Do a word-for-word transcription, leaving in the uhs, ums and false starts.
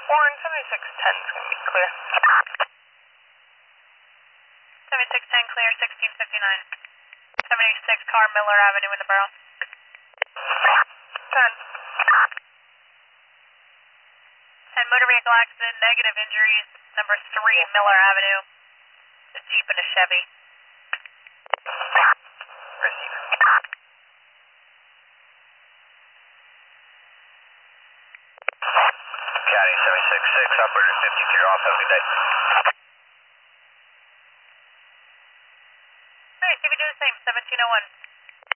Warren, seventy-six ten is going to be clear. seventy-six ten clear, sixteen fifty-nine. seventy-six car, Miller Avenue in the borough. ten. ten motor vehicle accident, negative injuries, number three Miller Avenue. A Jeep and a Chevy. Receive. County seventy-six six, operator fifty-three off, have a good day. Alright, see if we do the same, seventeen oh one.